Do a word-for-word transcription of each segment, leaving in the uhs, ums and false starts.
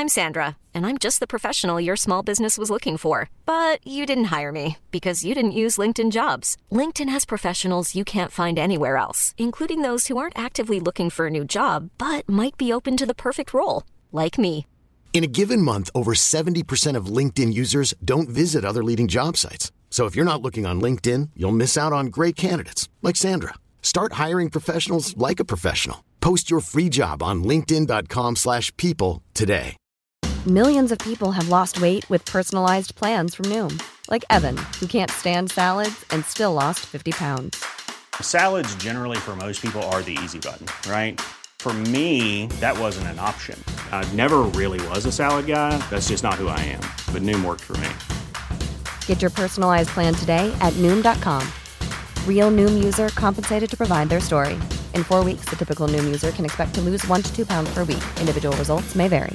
I'm Sandra, and I'm just the professional your small business was looking for. But you didn't hire me because you didn't use LinkedIn Jobs. LinkedIn has professionals you can't find anywhere else, including those who aren't actively looking for a new job, but might be open to the perfect role, like me. In a given month, over seventy percent of LinkedIn users don't visit other leading job sites. So if you're not looking on LinkedIn, you'll miss out on great candidates like Sandra. Start hiring professionals like a professional. Post your free job on linkedin dot com slash people today. Millions of people have lost weight with personalized plans from Noom. Like Evan, who can't stand salads and still lost fifty pounds. Salads generally for most people are the easy button, right? For me, that wasn't an option. I never really was a salad guy. That's just not who I am. But Noom worked for me. Get your personalized plan today at noom dot com. Real Noom user compensated to provide their story. In four weeks, the typical Noom user can expect to lose one to two pounds per week. Individual results may vary.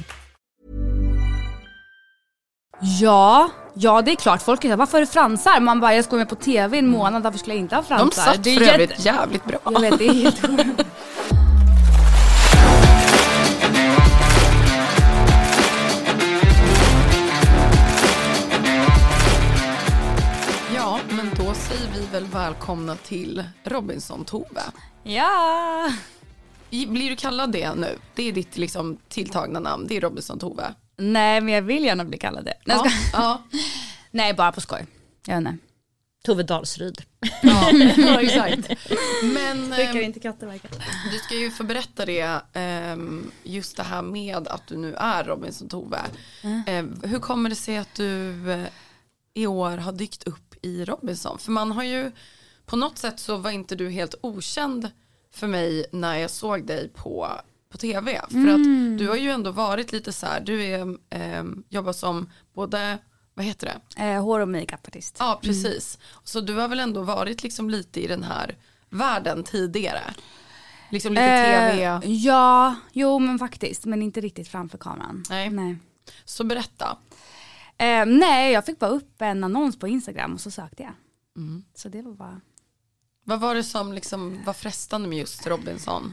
Ja, ja det är klart. Folk är varför är det fransar? Man bara, jag ska med på tv en månad, varför skulle jag inte ha fransar? De satt det är för jätte... övrigt jävligt bra. Jag vet, det är helt sjukt. Ja, men då säger vi väl välkomna till Robinson-Tove. Ja. Blir du kallad det nu? Det är ditt liksom tilltagna namn, det är Robinson-Tove. Nej, men jag vill gärna bli kallad det. Nej, Ja, ska... ja. Nej, bara på skoj. Jag vet inte. Tove Dalsryd. Ja, ja, exakt. Men Tycker inte katteverket. du ska ju få berätta det, um, just det här med att du nu är Robinson-Tove. Mm. Uh, hur kommer det sig att du uh, i år har dykt upp i Robinson? För man har ju, på något sätt så var inte du helt okänd för mig när jag såg dig på, på tv. För mm. att du har ju ändå varit lite så här, du är, um, jobbar som både... Vad heter det? Eh, hår- och makeup-artist. Ja, precis. Mm. Så du har väl ändå varit liksom lite i den här världen tidigare? Liksom lite eh, tv. Ja, jo men faktiskt. Men inte riktigt framför kameran. Nej. nej. Så berätta. Eh, nej, jag fick bara upp en annons på Instagram och så sökte jag. Mm. Så det var bara... Vad var det som liksom var frestande med just Robinson?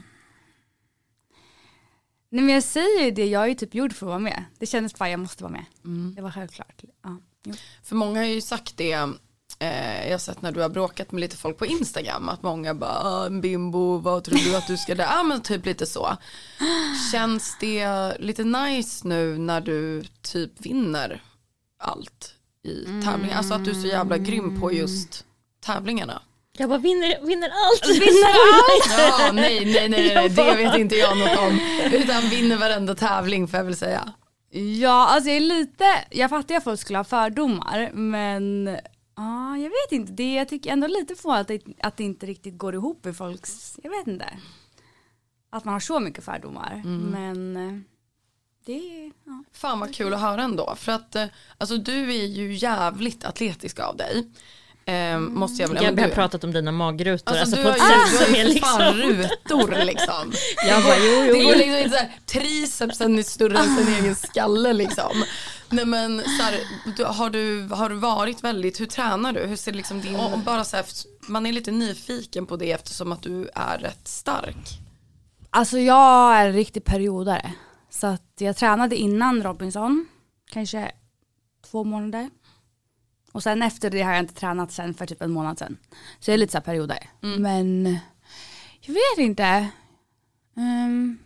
Nej, men jag säger ju det, jag är ju typ gjord för att vara med. Det kändes bara, jag måste vara med. Mm. Det var självklart. Ja. För många har ju sagt det, eh, jag har sett när du har bråkat med lite folk på Instagram, att många bara, en bimbo, vad tror du att du ska där? Ja, men typ lite så. Känns det lite nice nu när du typ vinner allt i tävlingar? Mm. Alltså att du är så jävla grym på just tävlingarna. Jag bara, vinner, vinner allt. Vinner allt? Ja, nej, nej, nej, nej, det vet inte jag något om. Utan vinner varenda tävling, får jag väl säga. Ja, alltså jag är lite, jag fattar att folk skulle ha fördomar, men ja, jag vet inte, det, jag tycker ändå lite på att det, att det inte riktigt går ihop i folks, jag vet inte, att man har så mycket fördomar, mm. men det, ja. Fan vad kul att höra ändå, för att alltså du är ju jävligt atletisk av dig. Mm. Måste jag väl, jag har du, pratat om dina magrutor, alltså, alltså du på har, ett sätt som är liksom fan rutor liksom. Jag bara, jo, jo. Det går liksom inte så här, tricepsen är större än sin egen skalle liksom. Nej men så här, du, har, du, har du varit väldigt, hur tränar du? Hur ser liksom din, och bara så här, man är lite nyfiken på det eftersom att du är rätt stark. Alltså jag är en riktig periodare, så att jag tränade innan Robinson, kanske två månader. Och sen efter det har jag inte tränat sen för typ en månad sen. Så jag är lite så här perioder. Mm. Men jag vet inte. Um,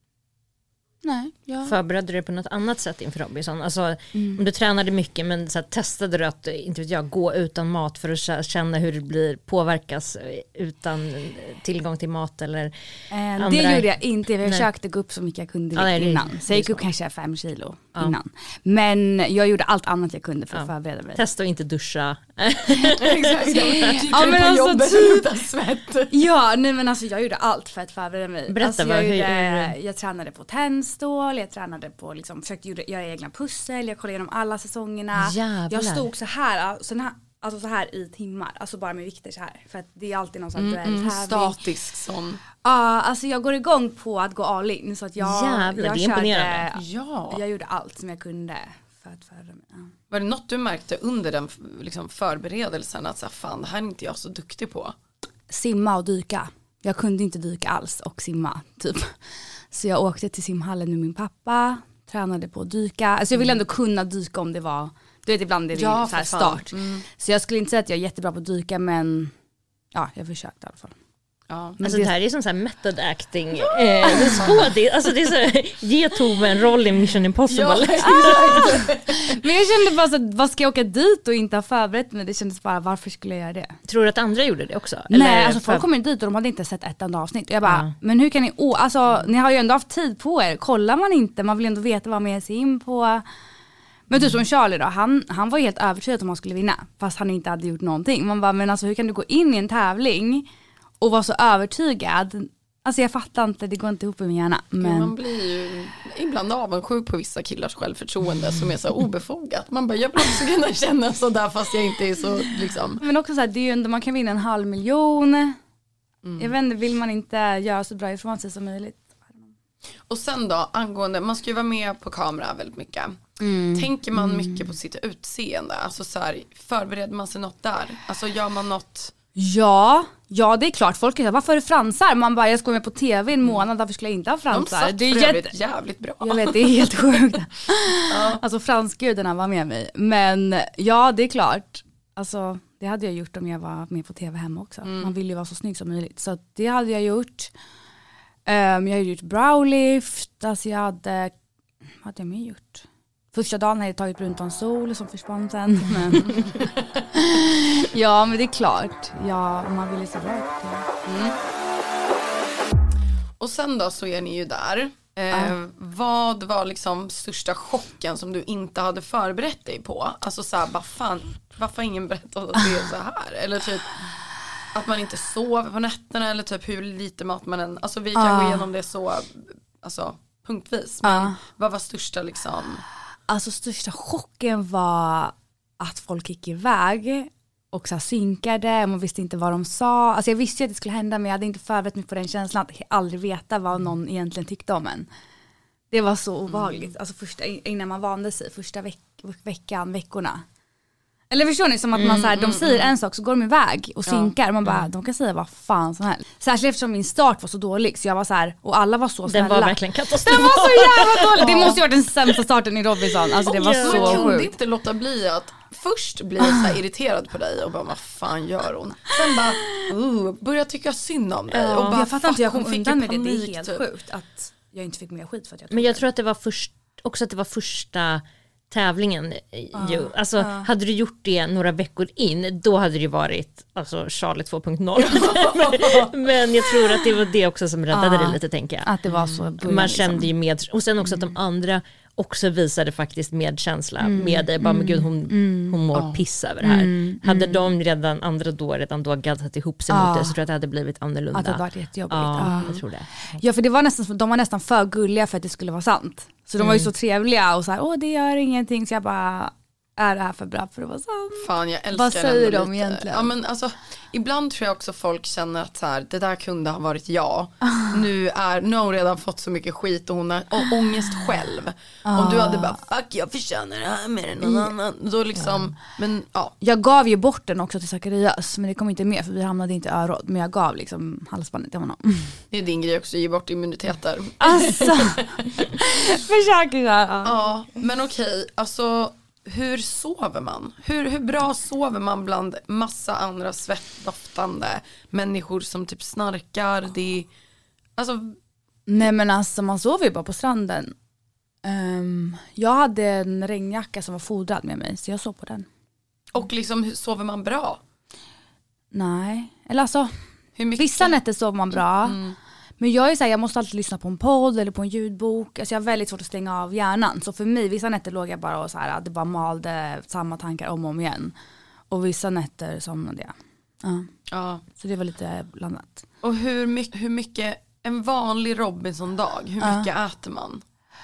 nej. Ja. Förberedde du dig på något annat sätt inför Robinson? Alltså Mm. om du tränade mycket, men så här, testade du att inte vet jag, gå utan mat för att känna hur det blir påverkas utan tillgång till mat eller eh, andra... Det gjorde jag inte. Jag Nej. försökte gå upp så mycket jag kunde Ja, nej, det- innan. Så jag gick det är upp kanske fem kilo Ja. innan. Men jag gjorde allt annat jag kunde för att Ja. förbereda mig. Testa att inte duscha. Exakt. Ja, men på alltså, jobbet typ- utan svett. Ja, nej men alltså jag gjorde allt för att förbereda mig. Berätta, alltså, vad- jag, hur- gjorde, hur- jag tränade på tändstål, jag tränade på liksom, försökte göra, göra egna pussel, jag kollade igenom alla säsongerna. Jävlar. Jag stod så här, så här, alltså så här i timmar, alltså bara med vikter så här. För att det är alltid någon sån Mm, duell mm, tävling. statisk sån. Ja, alltså jag går igång på att gå all in. Så att jag, Jävlar, jag det är imponerande. Ja. Jag gjorde allt som jag kunde för att förbereda mig. Ja. Var det något du märkte under den liksom, förberedelsen att så här, fan, det här är inte jag så duktig på? Simma och dyka. Jag kunde inte dyka alls och simma typ. Så jag åkte till simhallen med min pappa, tränade på att dyka. Alltså jag ville ändå kunna dyka om det var, du vet ibland är det Ja, så här för fan. start. Mm. Så jag skulle inte säga att jag är jättebra på att dyka, men ja, jag försökte i alla fall. Ja. Men Alltså det, det här är som så här method acting. Eh, skådis, alltså det är så här, ge Tove en roll i Mission Impossible. Ja, men jag kände bara så att, vad ska jag åka dit och inte ha förberett mig? Det kändes bara, varför skulle jag göra det? Tror du att andra gjorde det också? Nej, alltså för- folk kommer dit och de hade inte sett ett enda avsnitt. Och jag bara, Ja. men hur kan ni, oh, alltså ni har ju ändå haft tid på er. Kollar man inte, man vill ändå veta vad man ger sig in på. Men du som Charlie då, han, han var helt övertygad om han skulle vinna. Fast han inte hade gjort någonting. Man bara, men alltså hur kan du gå in i en tävling och vara så övertygad? Alltså jag fattar inte, det går inte ihop i min hjärna. Men... Man blir ju ibland avundsjuk på vissa killars självförtroende som är så obefogat. Man bara, jag vill också kunna känna så där fast jag inte är så liksom. Men också så här, det är ju ändå, man kan vinna en halv miljon. Mm. Jag vet inte, vill man inte göra så bra ifrån sig som möjligt? Och sen då, angående, man ska ju vara med på kamera väldigt mycket. Mm. Tänker man mycket på sitt utseende? Alltså så här, förbereder man sig något där? Alltså gör man något? Ja, ja det är klart. Folk säger, varför är det fransar? Man bara, jag ska gå med på tv en månad, varför skulle jag inte ha De fransar? satt Det är för jätte... övrigt jävligt bra. Jag vet, det är helt sjukt. Alltså fransgudarna var med mig. Men ja, det är klart. Alltså det hade jag gjort om jag var med på tv hemma också. Mm. Man vill ju vara så snygg som möjligt. Så det hade jag gjort. Um, jag hade gjort browlift. Alltså jag hade, vad hade jag mer gjort? Första dagen hade jag tagit Brunton Sol som försvann sen. Men... ja, men det är klart. Ja, man vill ju så bra ut. Mm. Och sen då så är ni ju där. Eh, uh. Vad var liksom största chocken som du inte hade förberett dig på? Alltså så här, bara fan, varför har ingen berättat att det är så här? Eller typ att man inte sover på nätterna eller typ hur lite mat man än, alltså vi kan uh. gå igenom det så, alltså punktvis. Men uh. vad var största liksom? Alltså största chocken var att folk gick iväg och så här synkade, man visste inte vad de sa. Alltså jag visste ju att det skulle hända, men jag hade inte förberett mig på den känslan att aldrig veta vad någon egentligen tyckte om en. Det var så obehagligt. Mm. Alltså första, innan man vande sig, första veck, veckan, veckorna. Eller förstår ni, som att man så här, de säger en sak så går de iväg och synkar. Ja. Man bara, de kan säga vad fan som helst. Särskilt eftersom min start var så dålig, så jag var så här, och alla var så snälla. Den var verkligen katastrof. Den var så jävla dålig. Det måste ju varit den sämsta starten i Robinson. Alltså det var yeah. så Man kunde sjukt. inte låta bli att först bli så här irriterad på dig och bara, vad fan gör hon? Sen bara, uh, börja tycka synd om dig. Ja. Och bara, jag fattar inte, jag kom hon fick undan med panik, det. Det är helt typ. sjukt att jag inte fick mer skit för att jag tog Men jag det. tror att det var först, också att det var första tävlingen. Ah, ju. Alltså, ah. hade du gjort det några veckor in, då hade det ju varit alltså, Charlie två punkt noll. men, men jag tror att det var det också som räddade ah, det lite, tänker jag. Att det var så början, Man kände liksom. ju med, och sen också mm. att de andra också visade faktiskt medkänsla mm. med dig. Bara, men gud, hon, mm. hon mår oh. piss över det här. Mm. Hade mm. de redan andra då redan då gaddat ihop sig ah. mot det, så tror jag att det hade blivit annorlunda. Att det hade varit jättejobbigt. Ja, ah. jag tror det. Ja, för det var nästan, de var nästan för gulliga för att det skulle vara sant. Så de var ju så trevliga och så här, åh det gör ingenting. Så jag bara, är det här för bra för att vara sant? Fan, jag älskar Vad säger de lite. egentligen? Ja, men alltså, ibland tror jag också folk känner att så här, det där kunde ha varit jag. Ah. Nu, är, nu har hon redan fått så mycket skit och hon har å- ångest själv. Ah. Om du hade bara, fuck jag förtjänar det här mer än någon mm. annan. Då liksom, ja. Men ja. Jag gav ju bort den också till Zacharias, men det kom inte med för vi hamnade inte i öråd. Men jag gav liksom halsbandet till honom. Det är din grej också, ge bort immuniteter. Alltså, försöker jag. Ja, ja men okej, alltså hur sover man? Hur, hur bra sover man bland massa andra svettdoftande människor som typ snarkar? Det, alltså... Nej men alltså man sover ju bara på stranden. Um, jag hade en regnjacka som var fodrad med mig, så jag sov på den. Och liksom, hur sover man bra? Nej, eller alltså hur mycket? Vissa nätter sover man bra. Mm. Men jag är så här, jag måste alltid lyssna på en podd eller på en ljudbok. Alltså jag har väldigt svårt att stänga av hjärnan. Så för mig, vissa nätter låg jag bara och så här, det bara malde samma tankar om och om igen. Och vissa nätter somnade jag. Ja. Ja. Så det var lite blandat. Och hur mycket, hur mycket en vanlig Robinson-dag, hur mycket ja. äter man?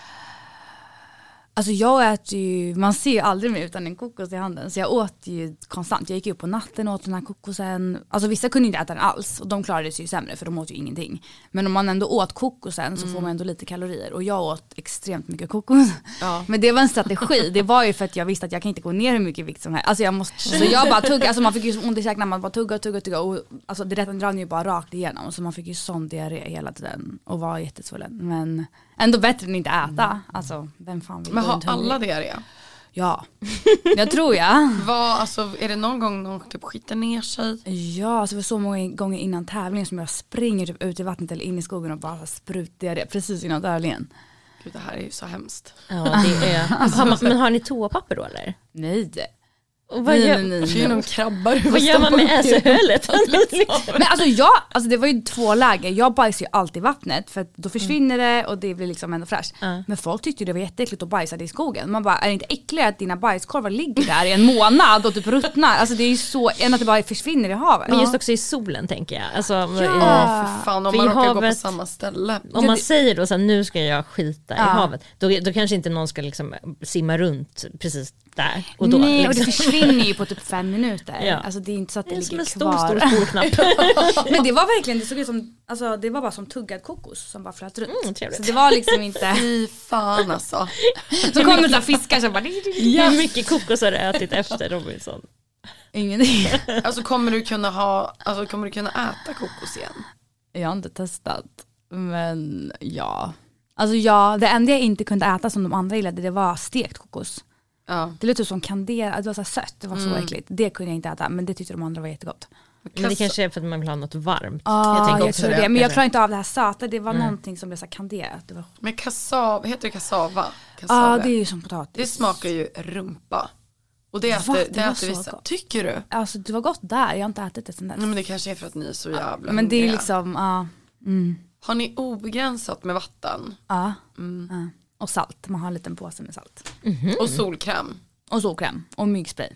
Alltså jag äter ju, man ser ju aldrig mig utan en kokos i handen. Så jag åt ju konstant. Jag gick upp på natten och åt den här kokosen. Alltså vissa kunde inte äta den alls. Och de klarade sig ju sämre för de åt ju ingenting. Men om man ändå åt kokosen så mm. får man ändå lite kalorier. Och jag åt extremt mycket kokos. Ja. Men det var en strategi. Det var ju för att jag visste att jag kan inte gå ner hur mycket vikt som helst. Alltså jag måste, så jag bara tugga. Alltså man fick ju så ont i käken när man bara tugga och tugga och tugga. Och alltså det rann ju bara rakt igenom. Så man fick ju sån diarré hela tiden. Och var jättesvullen. Men Ändå bättre än inte äta. Alltså, vem fan vill Men gå har runt hungrig? alla diarré? Ja, jag tror jag. Vad, alltså, är det någon gång någon typ skiter ner sig? Ja, alltså det var så många gånger innan tävlingen som jag springer typ ut i vattnet eller in i skogen och bara sprutar det precis innan tävlingen. Gud, det här är ju så hemskt. Ja, det är... har man, men har ni toapapper då eller? Nej. Och vad Nej, gör, nej, nej, Det är ju någon krabbar. vad gör man med äsehölet? Men alltså jag, alltså det var ju två läger. Jag bajsar ju alltid i vattnet för att då försvinner det och det blir liksom ändå fräscht. Mm. Men folk tyckte det var jätteäckligt att bajsa det i skogen. Man bara, är det inte äckligare att dina bajskorvar ligger där i en månad och typ ruttnar? Alltså det är ju så, än att det bara försvinner i havet. Men just också i solen tänker jag. Alltså, Ja, i, för fan, om för man i råkar gå på havet- samma ställe. om man säger då så här, nu ska jag skita i Ja. havet, då, då kanske inte någon ska liksom simma runt precis där och då. Nej, och det liksom. försvinner ju på typ fem minuter. Ja. Alltså det är inte så att det, Det är som ligger en stor, kvar. stor spolknapp. Men det var verkligen, det såg ut som, alltså det var bara som tuggad kokos som bara flöt runt. Mm, trevligt. Så det var liksom inte. Fy fan alltså. Så kommer det så här fiskar som bara. Hur mycket kokos har du ätit efter Robinson? Ingen idé. Alltså kommer du kunna ha, alltså kommer du kunna äta kokos igen? Jag har inte testat. Men ja. Alltså ja, det enda jag inte kunde äta som de andra gillade, det var stekt kokos. Ja. Det lät som kanderat, det var så här sött, det var så äckligt. Det kunde jag inte äta, men det tyckte de andra var jättegott. Men det kanske är för att man vill ha något varmt. Ja, jag tänker jag också tror det. det. Men jag klarar inte av det här söta, det var någonting som blev så här kanderat. Det var... Men kassav, heter det kassava? Ja, Kassave. det är ju som potatis. Det smakar ju rumpa. Och det Va? äter, Det det var äter så vissa. gott. Tycker du? Alltså det var gott där, jag har inte ätit det sen dess. Nej, men det kanske är för att ni är så jävla Men det är hungriga. liksom, ja. Mm. Har ni obegränsat med vatten? Ja. ja. Och salt, man har en liten påse med salt. Och solkräm? Och solkräm och myggspray.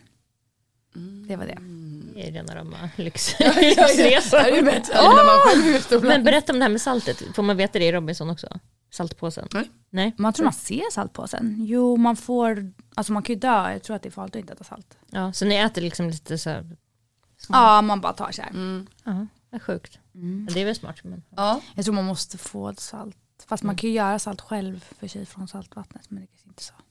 Det var det. Det är rena rama Det lyxresor. är ju bättre än när man själv är utomlands. Men berätta om det här med saltet. Får man veta det i Robinson också? Saltpåsen? Nej. Nej. Man tror man ser saltpåsen. Jo, man får, alltså man kan ju dö. Jag tror att det är farligt att inte äta salt. Ja, så ni äter liksom lite så här. Ja, man bara tar så här. Ja, det är sjukt. Men det är väl smart. Men... Ja. Jag tror man måste få salt. Fast man kan ju göra salt själv för sig från saltvattnet. Men det är inte så.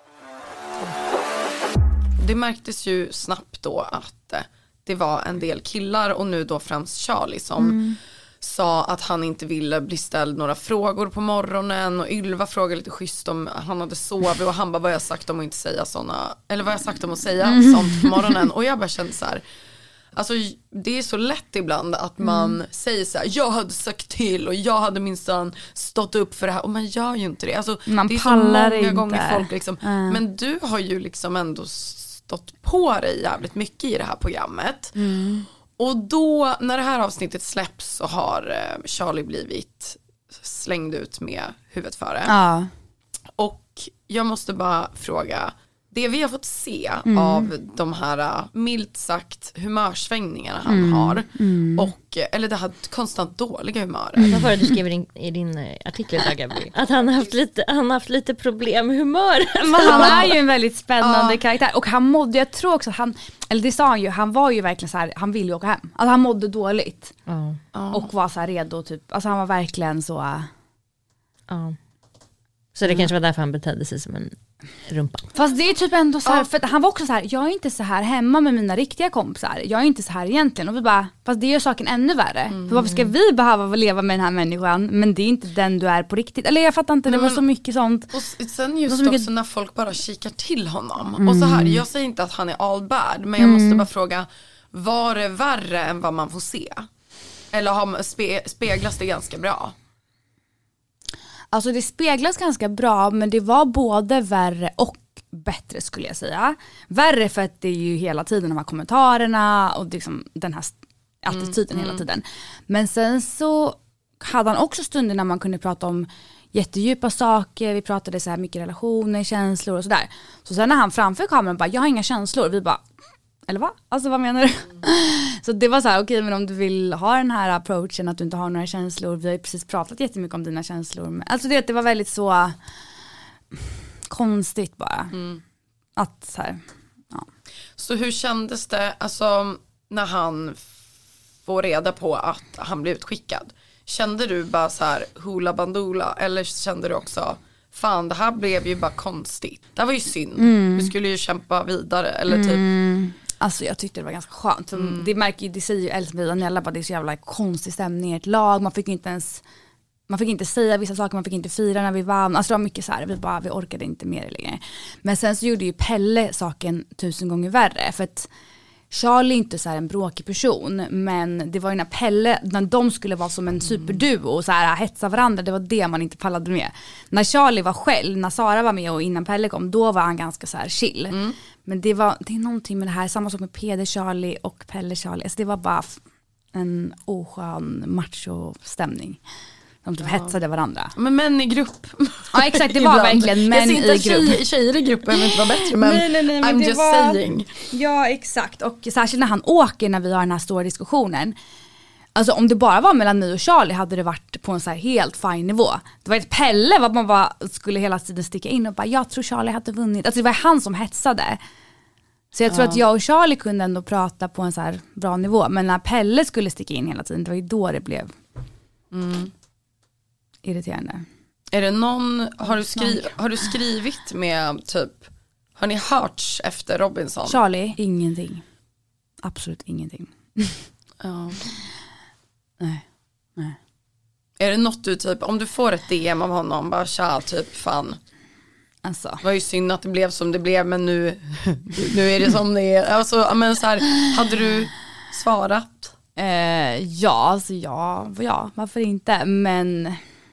Det märktes ju snabbt då att eh, det var en del killar och nu då främst Charlie som Mm. sa att han inte ville bli ställd några frågor på morgonen och Ylva frågade lite schysst om han hade sovit och han bara, vad jag sagt om att inte säga såna, eller vad jag sagt om att säga Mm. sånt på morgonen och jag bara kände så här. Alltså det är så lätt ibland att man Mm. säger så här, jag hade sagt till och jag hade minsann stått upp för det här och man gör ju inte det. Alltså, Man det är så pallar många inte. gånger folk liksom, Mm. men du har ju liksom ändå stått på dig jävligt mycket i det här programmet. Mm. Och då när det här avsnittet släpps så har eh, Charlie blivit slängd ut med huvudet före. Ja. Och jag måste bara fråga, det vi har fått se Mm. av de här uh, milt sagt humörsvängningarna han Mm. har och, eller det här konstant dåliga humöret. Vad var det du skrev i din, i din eh, artikel där, Gabi? Att han har haft lite, han har haft lite problem med humöret. Men han är ju en väldigt spännande karaktär. Och han mådde, jag tror också att han, eller det sa han ju, han var ju verkligen så här, han ville ju åka hem. Alltså han mådde dåligt. Ja, Och var så här redo typ, alltså han var verkligen så. äh, ja. Så det kanske var därför han betedde sig som en rumpa. Fast det är typ ändå så här, för att han var också så här, jag är inte så här hemma med mina riktiga kompisar. Jag är inte så här egentligen. Och vi bara, fast det gör saken ännu värre. För varför ska vi behöva leva med den här människan, men det är inte den du är på riktigt. Eller jag fattar inte, det Nej, var men- så mycket sånt. Och s- sen just så mycket- också när folk bara kikar till honom. Och så här, jag säger inte att han är all bad, men jag måste bara fråga, var det värre än vad man får se? Eller har, spe, speglas det ganska bra? Alltså det speglas ganska bra, men det var både värre och bättre skulle jag säga. Värre för att det är ju hela tiden de här kommentarerna och liksom den här attityden hela tiden. Men sen så hade han också stunder när man kunde prata om jättedjupa saker, vi pratade så här mycket relationer, känslor och sådär. Så sen när han framför kameran bara, jag har inga känslor, vi bara, eller vad? Alltså vad menar du? Så det var så här, okej, men om du vill ha den här approachen att du inte har några känslor, vi har ju precis pratat jättemycket om dina känslor. Men, alltså det, det var väldigt så konstigt bara. Att så här, ja. Så hur kändes det, alltså när han får reda på att han blev utskickad? Kände du bara så här hula bandula, eller kände du också, fan det här blev ju bara konstigt, det här var ju synd, du skulle ju kämpa vidare eller typ. Alltså jag tyckte det var ganska skönt. För det märker ju, det säger ju Elsa och Daniela bara, det är så jävla konstig stämning i ett lag. Man fick ju inte ens man fick inte säga vissa saker, man fick inte fira när vi vann. Alltså det var mycket så här, vi bara vi orkade inte mer längre. Men sen så gjorde ju Pelle saken tusen gånger värre, för att Charlie är inte så här en bråkig person, men det var ju när Pelle, när de skulle vara som en superduo och så här hetsa varandra, det var det man inte pallade med. När Charlie var själv, när Sara var med och innan Pelle kom, då var han ganska så här chill. Mm. Men det var det är någonting med det här, samma sak med Peder Charlie och Pelle Charlie. Alltså det var bara en oskön macho-stämning. De typ ja. hetsade varandra. Men män i grupp. Ja exakt, det var verkligen män i grupp. Tjej, tjejer i grupp behöver inte vara bättre, men, nej, nej, nej, men I'm just var... saying. Ja exakt, och särskilt när han åker, när vi har den här stora diskussionen. Alltså om det bara var mellan mig och Charlie hade det varit på en så här helt fin nivå. Det var ett Pelle vad man bara skulle hela tiden sticka in och bara jag tror Charlie hade vunnit. Alltså det var han som hetsade. Så jag tror ja. att jag och Charlie kunde ändå prata på en så här bra nivå. Men när Pelle skulle sticka in hela tiden, det var ju då det blev mm. irriterande. Är det någon, har du, skriv, har du skrivit med typ, har ni hörts efter Robinson? Charlie, ingenting. Absolut ingenting. Ja. Nej, nej. Är det något du typ, om du får ett D M av honom, bara tja, typ fan. Alltså. Det var ju synd att det blev som det blev, men nu, nu är det som det är. Alltså, men så här, hade du svarat? Eh, ja, alltså ja, ja, varför inte? Men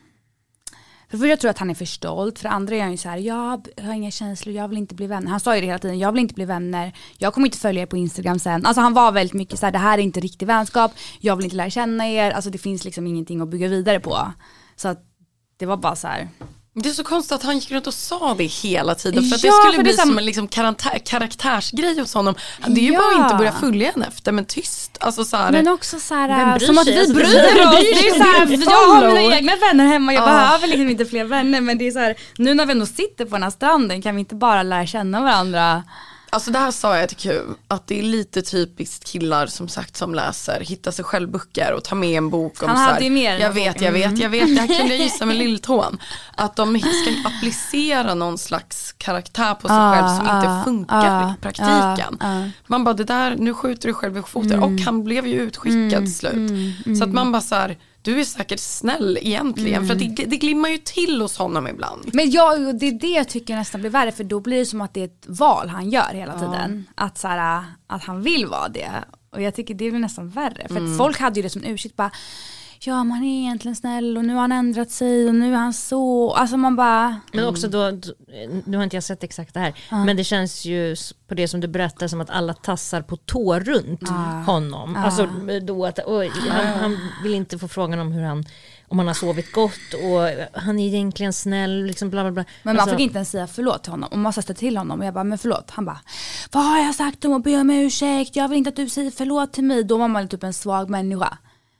för jag tror att han är för stolt. För andra är han ju så här, jag har inga känslor, jag vill inte bli vänner. Han sa ju det hela tiden, jag vill inte bli vänner. Jag kommer inte följa er på Instagram sen. Alltså han var väldigt mycket så här, det här är inte riktig vänskap. Jag vill inte lära känna er. Alltså det finns liksom ingenting att bygga vidare på. Så att det var bara så här. Det är så konstigt att han gick runt och sa det hela tiden. För att ja, det skulle för bli det som... som en liksom karaktär, karaktärsgrej hos honom. Det är ju ja. bara att inte börja följa henne efter, men tyst. Alltså, så här, men också så här, som att vi bryr oss. Det är så här, jag har mina egna vänner hemma. Jag ah. behöver liksom inte fler vänner. Men det är så här, nu när vi ändå sitter på den här stranden kan vi inte bara lära känna varandra. Alltså det här sa jag till Q, att det är lite typiskt killar som sagt som läser, hittar sig själv böcker och tar med en bok om han så här, hade ju mer jag vet, jag vet, jag vet, det här kunde jag gissa med lilltån, att de ska applicera någon slags karaktär på sig ah, själv som ah, inte funkar ah, i praktiken. Ah, ah. Man bara, det där, nu skjuter du själv i foten mm. och han blev ju utskickad mm, slut. Mm, mm. Så att man bara så här, du är säkert snäll egentligen. Mm. För att det, det glimmar ju till hos honom ibland. Men jag, det är det jag tycker nästan blir värre. För då blir det som att det är ett val han gör hela tiden. Ja. Att, så här, att han vill vara det. Och jag tycker det blir nästan värre. För mm. att folk hade ju det som ursäkt bara, ja man är egentligen snäll och nu har han ändrat sig och nu är han så. Alltså man bara... Men också då, nu har inte jag sett exakt det här. Mm. Men det känns ju på det som du berättar som att alla tassar på tå runt mm. honom. Mm. Alltså då att oj, han, han vill inte få frågan om hur han, om han har sovit gott och han är egentligen snäll liksom bla bla bla. Men man alltså, fick inte ens säga förlåt till honom och man sa till honom och jag bara, men förlåt. Han bara, vad har jag sagt om att be om ursäkt? Jag vill inte att du säger förlåt till mig. Då var man typ en svag människa.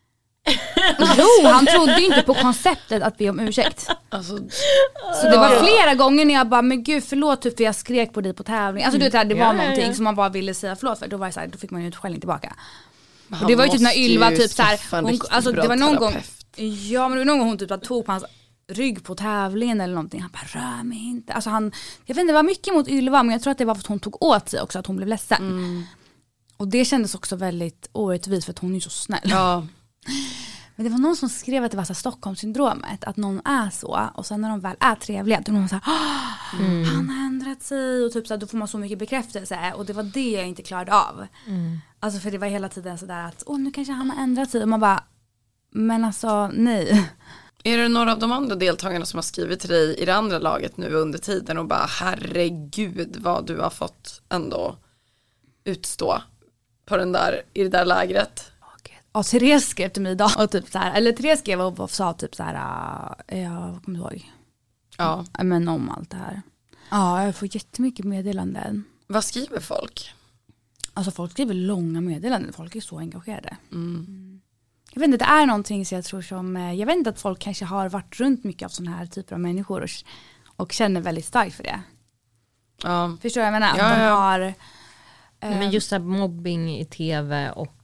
Jo, han trodde ju inte på konceptet att be om ursäkt. Alltså, så det var flera gånger när jag bara, men gud förlåt typ, för jag skrek på dig på tävling. Alltså du vet, det var ja, någonting ja, ja. som man bara ville säga förlåt för. Då var det så här, då fick man ju utskällning tillbaka. Och det var ju typ när Ylva typ så här, hon, alltså det var någon gång, ja men det var någon gång hon typ tog på hans rygg på tävlingen eller någonting. Han bara, rör mig inte. Alltså han, jag vet inte, det var mycket mot Ylva, men jag tror att det var för att hon tog åt sig också, att hon blev ledsen. Mm. Och det kändes också väldigt orättvist för att hon är ju så snäll. Ja. Men det var någon som skrev att det var så Stockholmssyndromet, att någon är så och sen när de väl är trevliga då är någon så här, mm. han har ändrat sig och typ så här, då får man så mycket bekräftelse och det var det jag inte klarade av. Mm. Alltså för det var hela tiden så där att åh nu kanske han har ändrat sig och man bara, men alltså nej. Är det några av de andra deltagarna som har skrivit till dig i det andra laget nu under tiden och bara herregud vad du har fått ändå utstå på den där, i det där lägret? Ja, Therese skrev till mig idag och typ så här, eller Therese skrev och sa typ så här, jag kommer ihåg. Ja. Men om allt det här. Ja, jag får jättemycket meddelanden. Vad skriver folk? Alltså folk skriver långa meddelanden, folk är så engagerade. Mm. Jag vet inte, det är någonting så jag tror som, jag vet inte att folk kanske har varit runt mycket av sådana här typer av människor och, och känner väldigt starkt för det. Ja. Förstår jag, jag menar? Ja, att de ja. har... Eh, Men just så här mobbing i tv och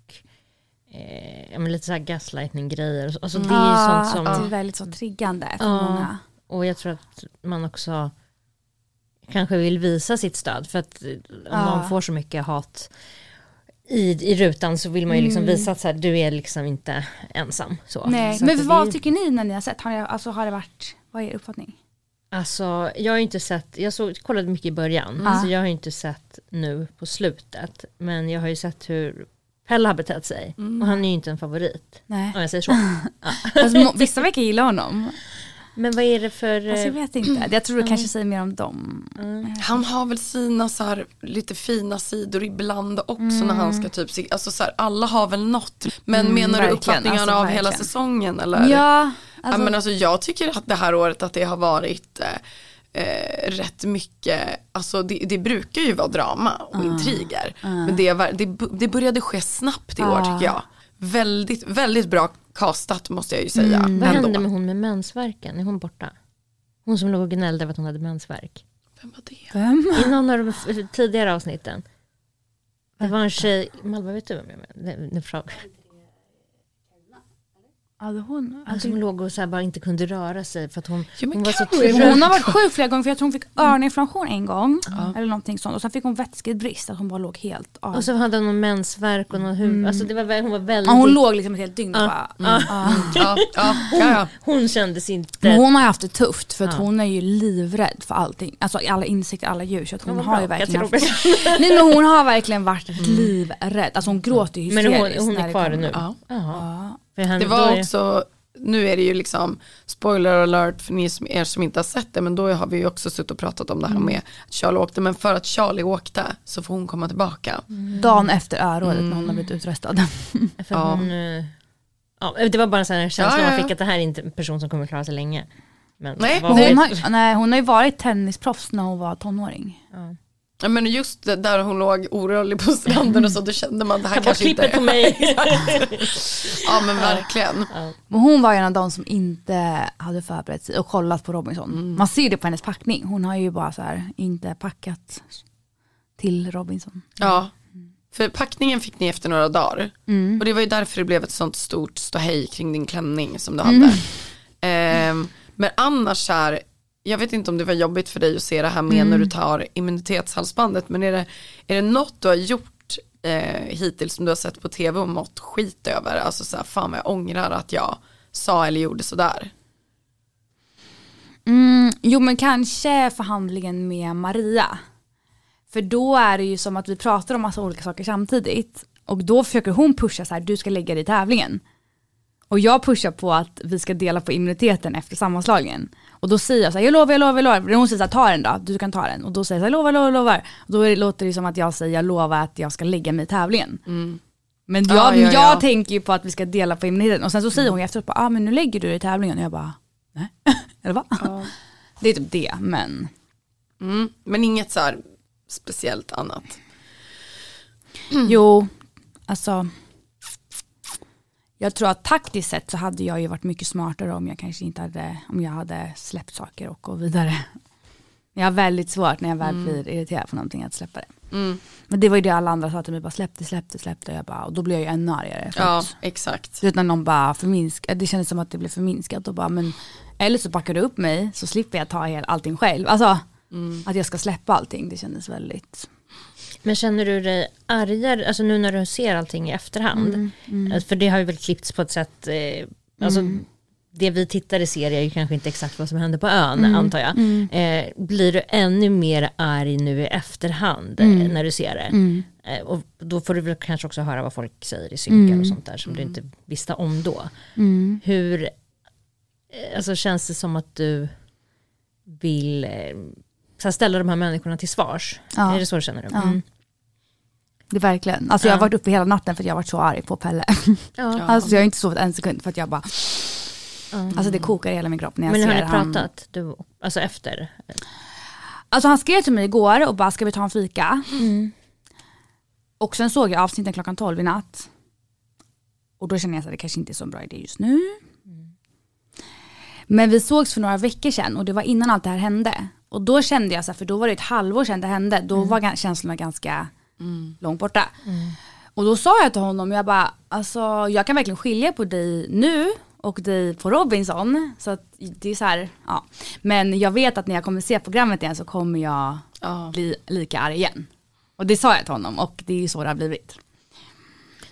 Eh, men lite så här gaslighting-grejer. Alltså, det är ju sånt som... Det är väldigt så triggande för ja, många. Och jag tror att man också kanske vill visa sitt stöd. För att om ja. man får så mycket hat i, i rutan så vill man ju liksom mm. visa att så här, du är liksom inte ensam. Så. Nej, så men vad det, tycker ni när ni har sett? Har det, alltså, har det varit, vad är er uppfattning? Alltså jag har ju inte sett, jag såg, kollade mycket i början mm. så jag har ju inte sett nu på slutet, men jag har ju sett hur Pelle har betett sig mm. och han är ju inte en favorit. Nej. Om jag säger så. Ja. Alltså, vissa verkar gilla honom. Men vad är det för... Alltså, jag vet inte. Jag tror det mm. kanske säger mer om dem. Mm. Han har väl sina så här lite fina sidor ibland också mm. när han ska typ... Alltså så här, alla har väl något. Men mm, menar du uppfattningarna alltså, av verkligen. Hela säsongen? Eller? Ja. Alltså, ja men alltså, jag tycker att det här året att det har varit eh, eh, rätt mycket... Alltså det, det brukar ju vara drama och uh, intriger. Uh. Men det, det, det började ske snabbt i uh. år tycker jag. Väldigt, väldigt bra castat måste jag ju säga. Mm. Vad hände med hon med mensvärken? Är hon borta? Hon som låg och gnällde över att hon hade mensvärk. Vem var det? Vem? I någon av de tidigare avsnitten. Det var en tjej... Malva, vet du vem jag menar? Nu frågar Alltså hon, alltså hon låg och så här bara inte kunde röra sig för att hon, ja, hon var så trött. Hon har varit sjuk flera gånger för jag tror hon fick öroninflammation en gång mm. eller någonting sånt och sen fick hon vätskebrist att hon bara låg helt av. Och så hade hon någon mensvärk och någon huvud mm. alltså det var hon var väldigt ja, hon låg liksom ett helt dygn och ja. bara mm. ja. Ja. Ja. Hon, ja, ja. hon kändes inte. Men hon har haft det tufft för att ja. Hon är ju livrädd för allting. Alltså alla insikter, alla djur så att hon har ju verkligen haft... Nej men hon har verkligen varit mm. livrädd. Alltså hon gråter ju hysteriskt. Men hon, hon är kvar nu. Ja. Ja. För henne, det var också nu är det ju liksom spoiler alert för ni som, er som inte har sett det, men då har vi ju också suttit och pratat om det här mm. med att Charlie åkte, men för att Charlie åkte så får hon komma tillbaka. Mm. Dagen efter öråret mm. när hon har blivit utröstad. För ja. Hon, ja, det var bara en sån här känsla ja, ja, ja. man fick att det här är inte en person som kommer klara sig länge. Men nej, hon har, nej, hon har ju varit tennisproffs när hon var tonåring. Ja. Ja, men just det, där hon låg orörlig på stranden och så, då kände man det här kanske inte på mig. Ja men verkligen. Ja. Men hon var en av de som inte hade förberett sig och kollat på Robinson. Mm. Man ser det på hennes packning. Hon har ju bara så här inte packat till Robinson. Ja, för packningen fick ni efter några dagar. Mm. Och det var ju därför det blev ett sånt stort ståhej kring din klänning som du hade. Mm. Ehm, men annars här, jag vet inte om det var jobbigt för dig att se det här med mm. när du tar immunitetshalsbandet, men är det, är det något du har gjort eh, hittills som du har sett på tv och mått skit över? Alltså så här, fan vad jag ångrar att jag sa eller gjorde sådär. Mm, jo men kanske förhandlingen med Maria. För då är det ju som att vi pratar om massa olika saker samtidigt. Och då försöker hon pusha så här, du ska lägga dig i tävlingen. Och jag pushar på att vi ska dela på immuniteten efter sammanslagningen. Och då säger jag så här, jag lovar, jag lovar, jag lovar. Hon säger så här, ta den då, du kan ta den. Och då säger jag så här, jag lovar, jag lovar, jag lovar. Och då låter det som att jag säger, jag lovar att jag ska lägga mig i tävlingen. Mm. Men jag, ah, ja, jag ja. tänker ju på att vi ska dela på immuniteten. Och sen så säger hon efteråt, ja ah, men nu lägger du dig i tävlingen. Och jag bara, nej, eller vad? Ah. Det är typ det, men... Mm. Men inget så här speciellt annat. Mm. Jo, alltså... Jag tror att taktiskt sett så hade jag ju varit mycket smartare om jag kanske inte hade, om jag hade släppt saker och gå vidare. Jag har väldigt svårt när jag väl mm. blir irriterad på någonting att släppa det. Mm. Men det var ju det alla andra sa till mig, bara släppte, släppte, släppte. Jag bara, och då blev jag ännu argare. Ja, att, exakt. Utan någon bara förminskade, det kändes som att det blev förminskat och bara, men eller så backar du upp mig så slipper jag ta hel, allting själv. Alltså mm. att jag ska släppa allting, det kändes väldigt... Men känner du dig argare, alltså nu när du ser allting i efterhand, mm, mm. för det har ju väl klippts på ett sätt, eh, alltså mm. det vi tittare ser är ju kanske inte exakt vad som händer på ön, mm, antar jag. Mm. Eh, blir du ännu mer arg nu i efterhand mm. eh, när du ser det? Mm. Eh, och då får du väl kanske också höra vad folk säger i synkar mm. och sånt där som mm. du inte visste om då. Mm. Hur, eh, alltså känns det som att du vill... Eh, så ställa de här människorna till svars. Ja. Är det så du känner du? Ja. Mm. Det är verkligen. Alltså ja. Jag har varit uppe hela natten för att jag har varit så arg på Pelle. Ja. Alltså jag har inte sovit en sekund för att jag bara... Mm. Alltså det kokar i hela min kropp när jag Men ser har ni han... pratat? Du, alltså efter? Alltså han skrev till mig igår och bara, ska vi ta en fika? Mm. Och sen såg jag avsnitten klockan tolv i natt. Och då kände jag att det kanske inte är så bra idé just nu. Mm. Men vi sågs för några veckor sedan och det var innan allt det här hände. Och då kände jag så här, för då var det ett halvår sedan det hände. Då mm. var känslorna ganska mm. långt borta. Mm. Och då sa jag till honom, jag bara, alltså jag kan verkligen skilja på dig nu och dig på Robinson. Så att det är så här, ja. Men jag vet att när jag kommer se programmet igen så kommer jag oh. bli lika arg igen. Och det sa jag till honom och det är ju så det har blivit.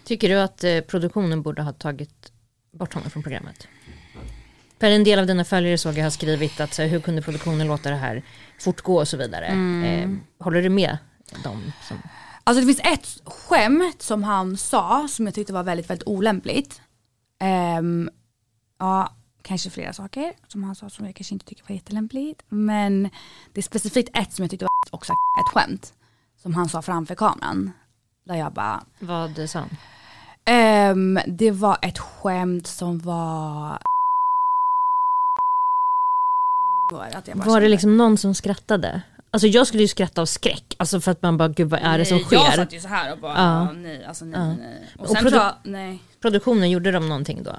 Tycker du att eh, produktionen borde ha tagit bort honom från programmet? För en del av dina följare såg jag har skrivit att så, hur kunde produktionen låta det här fortgå och så vidare. Mm. Eh, håller du med dem? Som... Alltså det finns ett skämt som han sa som jag tyckte var väldigt, väldigt olämpligt. Um, ja, kanske flera saker som han sa som jag kanske inte tycker var jättelämpligt. Men det är specifikt ett som jag tyckte var också ett skämt som han sa framför kameran. Där jag bara... Vad sa han? Um, det var ett skämt som var... Att jag bara var det liksom någon som skrattade? Alltså jag skulle ju skratta av skräck. Alltså för att man bara, gud vad är det som sker? Jag satt ju så här och bara, ja. nej, alltså nej, ja. nej. Och, och sen produ- tror jag, nej. Produktionen, gjorde de någonting då? Uh,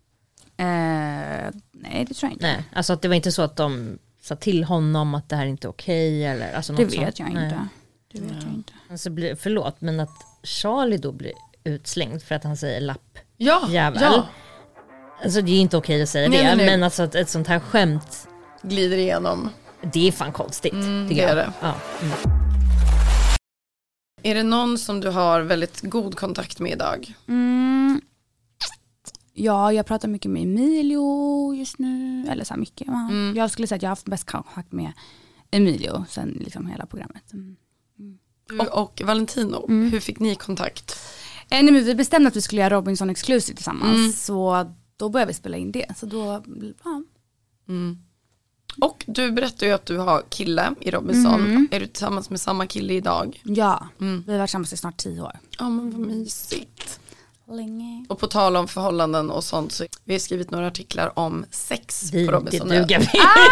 nej, det tror jag inte. Nej, alltså att det var inte så att de sa till honom att det här är inte okej eller alltså något det vet sånt. jag inte. Det vet jag inte. Alltså, förlåt, men att Charlie då blir utslängd för att han säger lapp Ja, jävel. ja. Alltså det är inte okej att säga nej, det, nej, nej. men alltså att ett sånt här skämt glider igenom. Det är fan konstigt, mm, tycker det jag. är det. Ja. Mm. Är det någon som du har väldigt god kontakt med idag? Mm. Ja, jag pratar mycket med Emilio just nu. Eller så här mycket. Mm. Jag skulle säga att jag har haft bäst kontakt med Emilio sen liksom hela programmet. Mm. Du och Valentino, Mm. hur fick ni kontakt? Eh, nej, men vi bestämde att vi skulle göra Robinson Exclusive tillsammans. Mm. Så då började vi spela in det. Så då, ja. Mm. Och du berättade ju att du har kille i Robinson. Mm. Är du tillsammans med samma kille idag? Ja, Mm. vi har varit tillsammans i snart tio år. Ja, men vad mysigt. Länge. Och på tal om förhållanden och sånt så vi har skrivit några artiklar om sex Vi, på Robinson. det duger vi.